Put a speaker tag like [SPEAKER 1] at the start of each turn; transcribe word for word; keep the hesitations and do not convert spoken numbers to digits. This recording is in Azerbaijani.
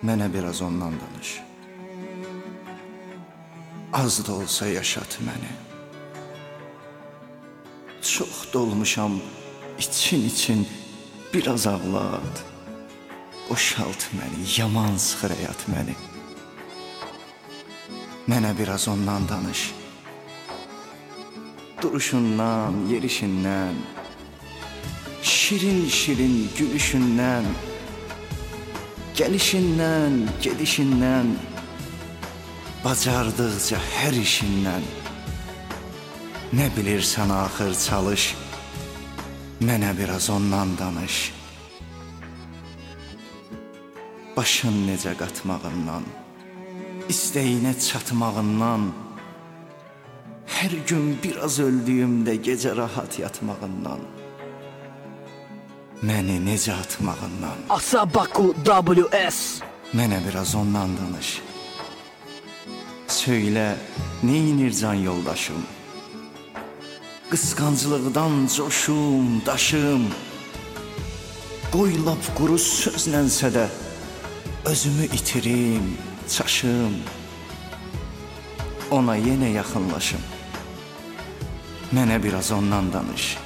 [SPEAKER 1] Mənə biraz ondan danış. Az da olsa yaşat məni. Çox dolmuşam için için, biraz ağlat. Boşalt məni, yaman sıxır həyat məni. Mənə biraz ondan danış. Duruşundan, yerişindən, şirin şirin gülüşündən, gəlişindən, gedişindən, bacardıqca hər işindən. Nə bilirsən axır çalış, mənə biraz ondan danış. Başın necə qatmağından, istəyinə çatmağından, hər gün biraz öldüyümdə gecə rahat yatmağından, məni necə atmağından.
[SPEAKER 2] Asabaku W S.
[SPEAKER 1] Mənə biraz ondan danış. Söylə, neynir can yoldaşım? Qısqanclıqdan coşum, daşım. Qoy lap quru sözlənsə də özümü itirim, çaşım. Ona yenə yaxınlaşım. Mənə biraz ondan danış.